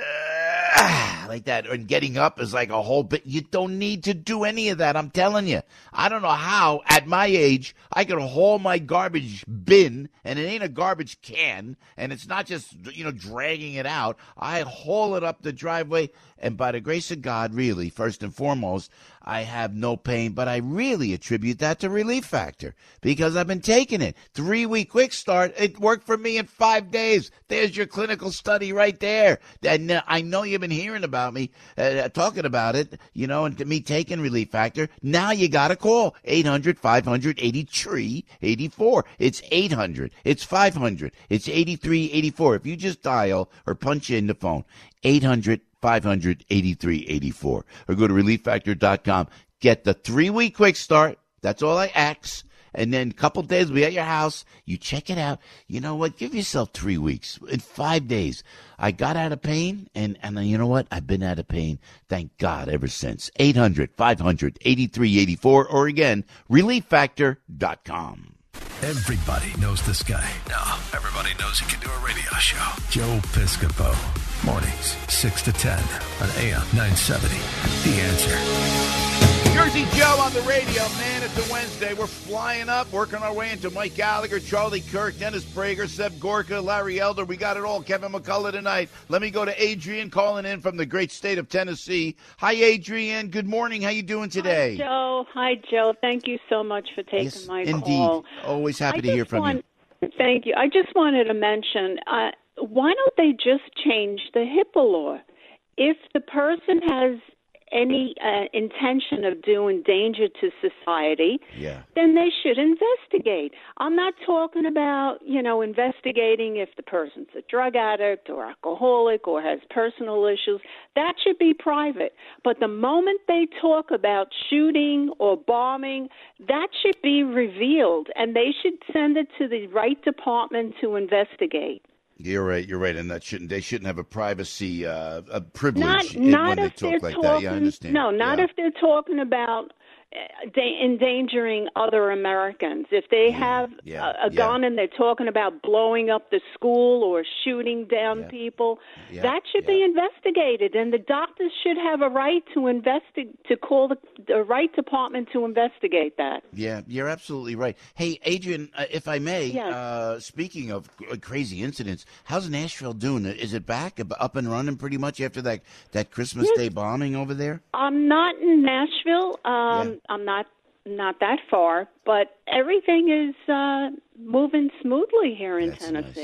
Like that, and getting up is like a whole bit. You don't need to do any of that. I'm telling you. I don't know how, at my age, I can haul my garbage bin, and it ain't a garbage can, and it's not just, you know, dragging it out. I haul it up the driveway, and by the grace of God, really, first and foremost, I have no pain, but I really attribute that to Relief Factor because I've been taking it. Three-week quick start, it worked for me in five days. There's your clinical study right there. And uh, I know you've been hearing about me, uh, talking about it, you know, and me taking Relief Factor. Now you got to call eight hundred, five hundred, eighty-three eighty-four. It's eight hundred. It's five hundred. It's eighty-three eighty-four. If you just dial or punch in the phone, eight hundred, five hundred, eighty-three eighty-four, or go to relief factor dot com. Get the three-week quick start. That's all I ask. And then a couple days, we at your house. You check it out. You know what? Give yourself three weeks. In five days, I got out of pain, and, and you know what? I've been out of pain, thank God, ever since. eight hundred, five hundred, eighty-three eighty-four, or again, relief factor dot com. Everybody knows this guy. Now, everybody knows he can do a radio show. Joe Piscopo. Mornings, six to ten on A M nine seventy. The Answer. Jersey Joe on the radio, man. It's a Wednesday. We're flying up, working our way into Mike Gallagher, Charlie Kirk, Dennis Prager, Seb Gorka, Larry Elder. We got it all. Kevin McCullough tonight. Let me go to Adrian calling in from the great state of Tennessee. Hi, Adrian. Good morning. How you doing today? Hi, Joe. Hi, Joe. Thank you so much for taking yes, my indeed. call. Always happy I to hear from want, you. Thank you. I just wanted to mention, uh, why don't they just change the HIPAA law? If the person has any uh, intention of doing danger to society, yeah. then they should investigate. I'm not talking about, you know, investigating if the person's a drug addict or alcoholic or has personal issues. That should be private. But the moment they talk about shooting or bombing, that should be revealed, and they should send it to the right department to investigate. You're right. You're right, and that shouldn't. They shouldn't have a privacy, uh, a privilege not, in, not when they if talk they're like talking, that. Yeah, I understand. No, not yeah. if they're talking about uh, da- endangering other Americans. If they have yeah, a, a gun yeah. and they're talking about blowing up the school or shooting down yeah. people, yeah. that should yeah. be investigated, and the doctors should have a right to investi- to call the, the right department to investigate that. Yeah, you're absolutely right. Hey, Adrian, uh, if I may, yes. uh, speaking of c- crazy incidents, how's Nashville doing? Is it back up and running pretty much after that, that Christmas yes. Day bombing over there? I'm not in Nashville. Um, yeah. I'm not not that far, but everything is uh, moving smoothly here in That's Tennessee. Nice.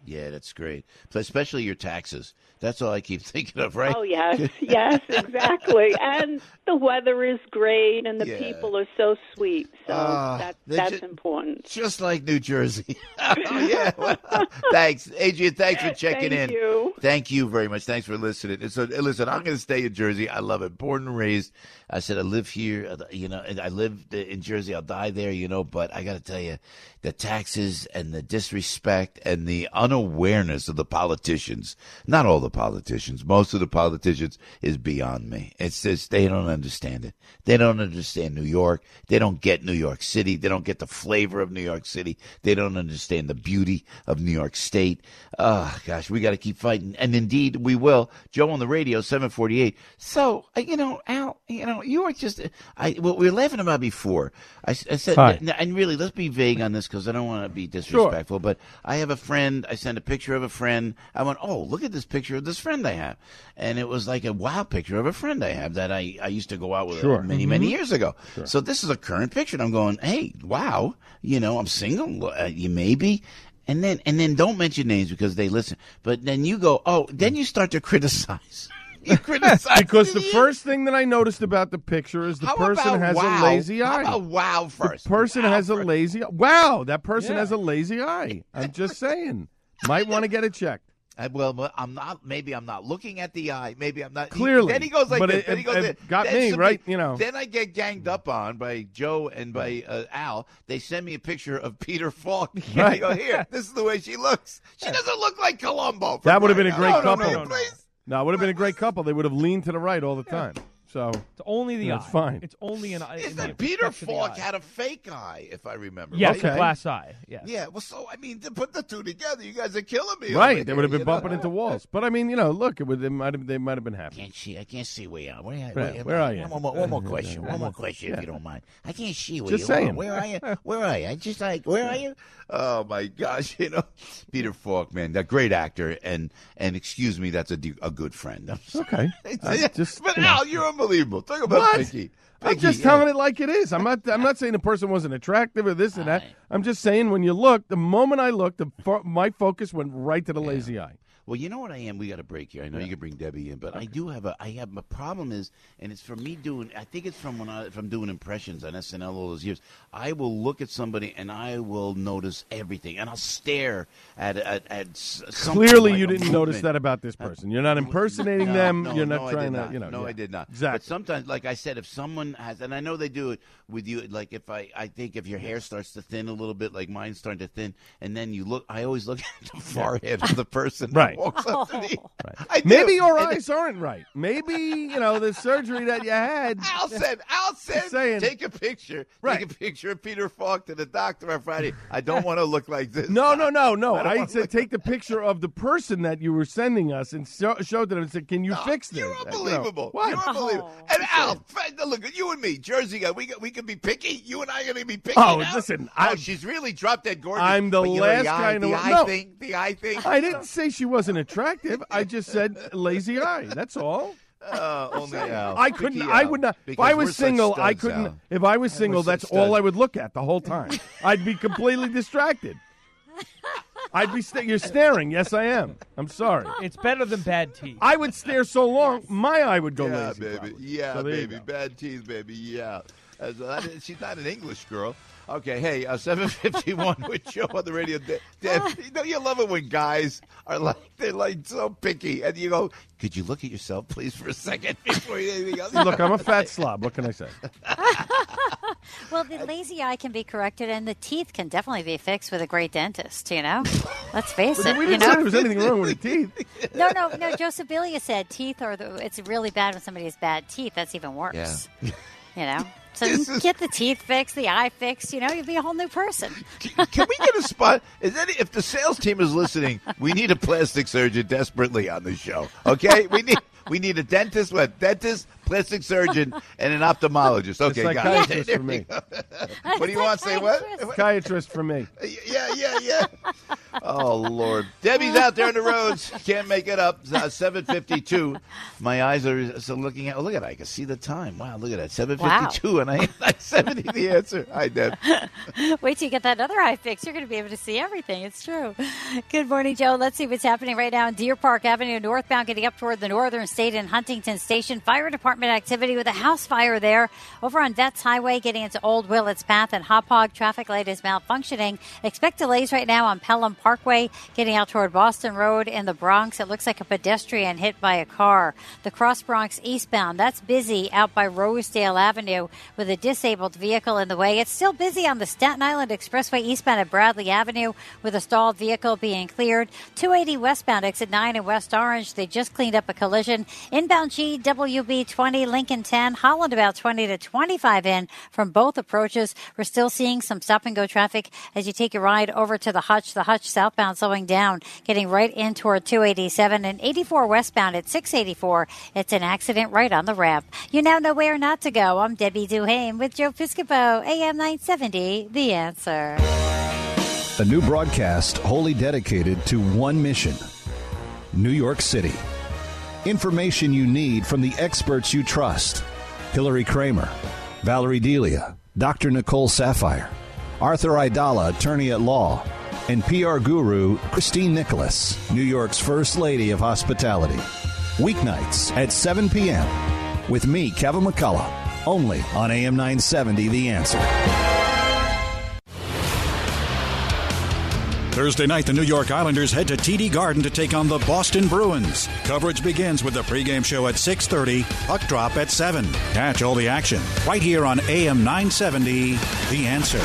Yeah, that's great. Especially your taxes. That's all I keep thinking of, right? Oh, yes. Yes, exactly. And the weather is great, and the Yeah. people are so sweet. So Uh, that, they're that's ju- important. Just like New Jersey. Oh, yeah. Well, thanks. Adrian, thanks for checking Thank in. you. Thank you very much. Thanks for listening. And so, listen, I'm going to stay in Jersey. I love it. Born and raised. I said I live here, you know, and I live in Jersey. I'll die there, you know, but I got to tell you, the taxes and the disrespect and the unawareness of the politicians, not all the politicians, most of the politicians is beyond me. It's just, they don't understand it. They don't understand New York. They don't get New York City. They don't get the flavor of New York City. They don't understand the beauty of New York State. Oh, gosh, we got to keep fighting. And indeed, we will. Joe on the radio, seven forty-eight. So, uh, you know, Al, you know, you were just, I, what we were laughing about before. I, I said, Hi. and really, let's be vague on this because I don't want to be disrespectful, but I have a friend. I sent a picture of a friend. I went, oh, look at this picture of this friend I have. And it was like a wow picture of a friend I have that I, I used to go out with Sure. many, Mhm. many years ago. Sure. So this is a current picture. And I'm going, hey, wow, you know, I'm single. Uh, you maybe. And then, and then don't mention names because they listen. But then you go, oh, then you start to criticize. You criticize Because the first thing that I noticed about the picture is the How person about has wow? a lazy How eye. about wow first? The person Wow has a first. lazy wow. That person Yeah. has a lazy eye. I'm just saying. Might want to get it checked. I, well, but I'm not. Maybe I'm not looking at the eye. Maybe I'm not. he- Clearly. then he goes like But this. it- then he it- goes. it this. got Then me, somebody- right, you know. Then I get ganged up on by Joe and by uh, Al. They send me a picture of Peter Falk. And I go, here. This is the way she looks. She doesn't look like Columbo. for That would have been a crying great out couple. loud. Please. No, it would have been a great couple. They would have leaned to the right all the time. So It's only the that's eye. fine. It's only an eye. in Isn't the Peter respect to the Falk eye. had a fake eye, if I remember? Yes, right? a glass eye. Yes. Yeah. Well, so I mean, to put the two together, you guys are killing me. over Right, they would have here, been you know? bumping into walls. But I mean, you know, look, it would, they might have, they might have been happy. Can't see. I can't see where you are. Where, you- Where- where, where are you? One more, one more question. One more question, if Yeah. you don't mind. I can't see where Just you saying. are. Where are you? Where are you? I just like, where are you? Oh my gosh, you know, Peter Falk, man, that great actor, and and excuse me, that's a, de- a good friend. I'm sorry. Okay. I just, but you know. Al, you're unbelievable. Talk about What? Vicky. I'm Vicky, just yeah. telling it like it is. I'm not. I'm not saying the person wasn't attractive or this and that. I'm just saying when you look, the moment I looked, the fo- my focus went right to the lazy eye. Well, you know what I am? We got a break here. I know you can bring Debbie in, but I do have a. I have a problem is, and it's from me doing. I think it's from when I from doing impressions on S N L all those years. I will look at somebody and I will notice everything, and I'll stare at at, at s- something Clearly, like you a didn't movement. notice that about this person. You're not impersonating No, them. no, You're no, not I trying did to. not. You know. no, yeah. I did not. Exactly. But sometimes, like I said, if someone has, and I know they do it with you, like if I, I think if your hair starts to thin a little bit, like mine's starting to thin, and then you look, I always look at the forehead of the person Right. that walks up to me. Right. I do. Maybe your And eyes aren't right. Maybe you know the surgery that you had. Al said, Al said, saying. take a picture. Right. Take a picture of Peter Falk to the doctor on Friday. I don't want to look like this. No, no, no, no. I don't I, wanna said look- take the picture of the person that you were sending us and show, showed them and said, "Can you fix this?" You're You know, unbelievable. what? You're unbelievable. Oh. And Al, f- look at you and me, Jersey guy. We got, we can be picky. You and I are going to be picky. Oh, now. listen, Oh, I- she's really drop dead gorgeous. I'm the but you know, last the eye, kind of the one- eye no. thing. The eye thing. I didn't say she wasn't attractive. I just said lazy eye. That's all. Uh, only Al. I couldn't. Picky I Al. would not. If Because I we're was such single, I studs, couldn't. Al. If I was single, such that's all studs. I would look at the whole time. I'd be completely distracted. I'd be. Sta- you're staring. Yes, I am. I'm sorry. It's better than bad teeth. I would stare so long, my eye would go Yeah, lazy. baby. probably. Yeah, So there you baby. go. Bad teeth, baby. Yeah. As, uh, she's not an English girl. Okay, hey, uh, seven fifty-one with Joe on the radio. De- Deb, you know, you love it when guys are like, they're like so picky. And you go, could you look at yourself, please, for a second before you do anything else? Look, I'm a fat slob. What can I say? Well, the lazy eye can be corrected, and the teeth can definitely be fixed with a great dentist. You know, let's face it. We you didn't know? say there was anything wrong with the teeth. No, no, no. Joseph Bilia said teeth are the. It's really bad when somebody has bad teeth. That's even worse. Yeah. You know, so This is- get the teeth fixed, the eye fixed. You know, you'll be a whole new person. Can we get a spot? Is any, if the sales team is listening, we need a plastic surgeon desperately on the show. Okay, we need we need a dentist. What dentist? plastic surgeon and an ophthalmologist. Okay, a got psychiatrist it. for me. What do you want to say? What? Psychiatrist for me. Yeah, yeah, yeah. Oh, Lord. Debbie's out there on the roads. Can't make it up. Uh, seven fifty-two. My eyes are so looking at, oh, look at that. I can see the time. Wow, look at that. seven fifty-two, wow. And I am seventy the answer. Hi, Deb. Wait till you get that other eye fixed. You're going to be able to see everything. It's true. Good morning, Joe. Let's see what's happening right now in Deer Park Avenue, northbound, getting up toward the Northern State and Huntington Station. Fire department activity with a house fire there. Over on Vets Highway, getting into Old Willets Path and Hop Hog. Traffic light is malfunctioning. Expect delays right now on Pelham Parkway, getting out toward Boston Road in the Bronx. It looks like a pedestrian hit by a car. The Cross Bronx eastbound, that's busy out by Rosedale Avenue with a disabled vehicle in the way. It's still busy on the Staten Island Expressway eastbound at Bradley Avenue with a stalled vehicle being cleared. two eighty westbound, exit nine in West Orange. They just cleaned up a collision. Inbound G, W B twenty, Lincoln ten, Holland about twenty to twenty-five in from both approaches. We're still seeing some stop-and-go traffic as you take a ride over to the Hutch. The Hutch southbound slowing down, getting right in toward two eighty-seven and eighty-four westbound at six eighty-four. It's an accident right on the ramp. You now know where not to go. I'm Debbie Duhame with Joe Piscopo, A M nine seventy, The Answer. A new broadcast wholly dedicated to one mission: New York City. Information you need from the experts you trust: Hillary Kramer, Valerie Delia, Doctor Nicole Sapphire, Arthur Aidala, attorney at law, and P R guru Christine Nicholas, New York's First Lady of Hospitality. Weeknights at seven p.m. with me, Kevin McCullough, only on A M nine seventy, The Answer. Thursday night, the New York Islanders head to T D Garden to take on the Boston Bruins. Coverage begins with the pregame show at six thirty, puck drop at seven. Catch all the action right here on A M nine seventy, The Answer.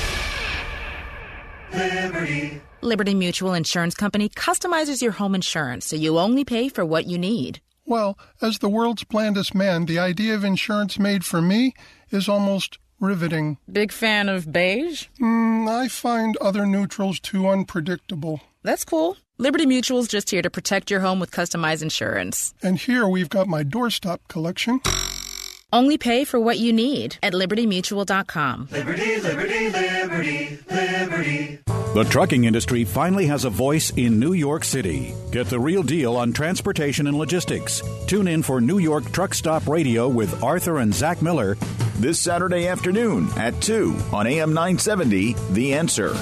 Liberty. Liberty Mutual Insurance Company customizes your home insurance so you only pay for what you need. Well, as the world's blandest man, the idea of insurance made for me is almost riveting. Big fan of beige? Mm, I find other neutrals too unpredictable. That's cool. Liberty Mutual's just here to protect your home with customized insurance. And here we've got my doorstop collection. Only pay for what you need at liberty mutual dot com. Liberty, liberty, liberty, liberty. The trucking industry finally has a voice in New York City. Get the real deal on transportation and logistics. Tune in for New York Truck Stop Radio with Arthur and Zach Miller this Saturday afternoon at two on A M nine seventy, The Answer.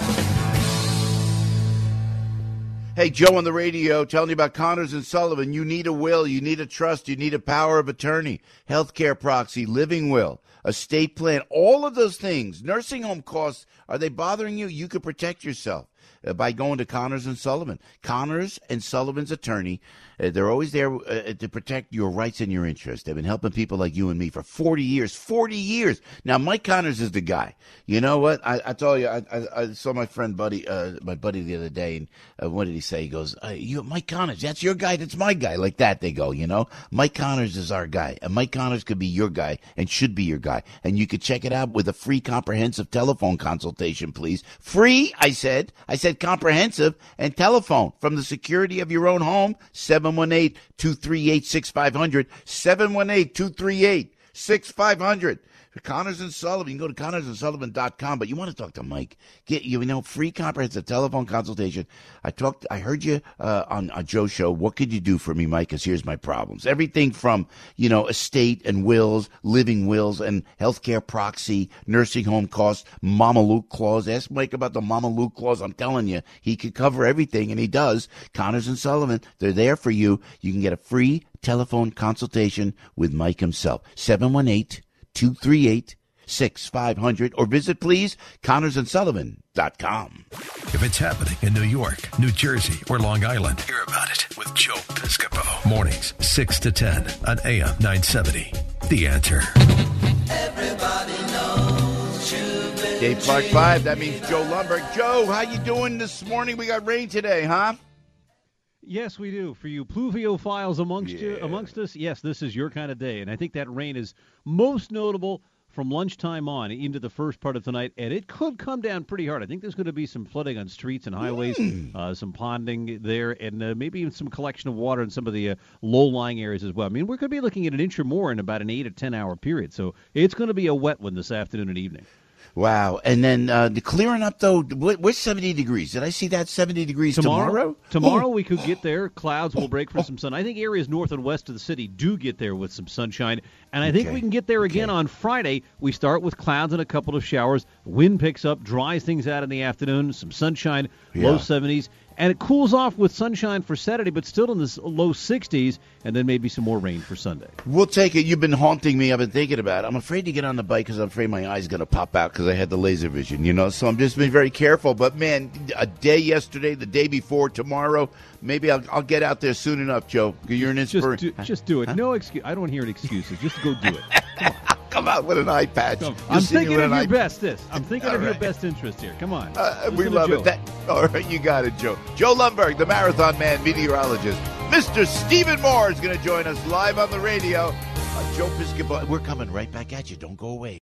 Hey, Joe on the radio telling you about Connors and Sullivan. You need a will, you need a trust, you need a power of attorney, healthcare proxy, living will, estate plan, all of those things. Nursing home costs, are they bothering you? You could protect yourself uh, by going to Connors and Sullivan. Connors and Sullivan's attorney, uh, they're always there uh, to protect your rights and your interests. They've been helping people like you and me for forty years. forty years. Now, Mike Connors is the guy. You know what? I, I told you, I, I, I saw my friend Buddy, uh, my buddy the other day, and uh, what did he say? He goes, uh, you, Mike Connors, that's your guy, that's my guy. Like that, they go, you know? Mike Connors is our guy, and Mike Connors could be your guy and should be your guy. And you could check it out with a free comprehensive telephone consultation, please. Free, I said. I said comprehensive and telephone from the security of your own home, seven one eight, two three eight, six five zero zero, seven one eight, two three eight, six five zero zero. Connors and Sullivan. You can go to connors and sullivan dot com, but you want to talk to Mike. Get you know free comprehensive telephone consultation. I talked. I heard you uh, on a Joe show. What could you do for me, Mike? Because here's my problems. Everything from you know estate and wills, living wills, and healthcare proxy, nursing home costs, Mama Luke clause. Ask Mike about the Mama Luke clause. I'm telling you, he could cover everything, and he does. Connors and Sullivan. They're there for you. You can get a free telephone consultation with Mike himself. seven one eight, two three eight, six five zero zero or visit, please, connors and sullivan dot com. If it's happening in New York, New Jersey, or Long Island, hear about it with Joe Piscopo. Mornings, six to ten on A M nine seventy. The Answer. Everybody knows you've been Dave Clark five, that means Joe Lumberg. Joe, how you doing this morning? We got rain today, huh? Yes, we do. For you pluviophiles amongst yeah. you, amongst us, yes, this is your kind of day. And I think that rain is most notable from lunchtime on into the first part of tonight, and it could come down pretty hard. I think there's going to be some flooding on streets and highways, mm. uh, some ponding there, and uh, maybe even some collection of water in some of the uh, low-lying areas as well. I mean, we're going to be looking at an inch or more in about an eight or ten-hour period, so it's going to be a wet one this afternoon and evening. Wow. And then uh, the clearing up, though, where's seventy degrees? Did I see that seventy degrees tomorrow? Tomorrow, tomorrow we could get there. Clouds will break for some sun. I think areas north and west of the city do get there with some sunshine. And I think Okay. we can get there again Okay. on Friday. We start with clouds and a couple of showers. Wind picks up, dries things out in the afternoon. Some sunshine, low Yeah. seventies. And it cools off with sunshine for Saturday, but still in the s- low sixties. And then maybe some more rain for Sunday. We'll take it. You've been haunting me. I've been thinking about it. I'm afraid to get on the bike because I'm afraid my eye's going to pop out because I had the laser vision, you know? So I'm just being very careful. But, man, a day yesterday, the day before, tomorrow, maybe I'll, I'll get out there soon enough, Joe. You're an Just inspiration. do, just do it. No excuse. I don't hear any excuses. Just go do it. Come out with an eye patch. Come. You'll I'm see me thinking with of an your eye- best. This. I'm thinking All of your right. best interest here. Come on. Uh, we Listen to love Joe. it. That, all right, you got it, Joe. Joe Lundberg, the Marathon Man meteorologist. Mister Stephen Moore is going to join us live on the radio. Uh, Joe Piscopo. We're coming right back at you. Don't go away.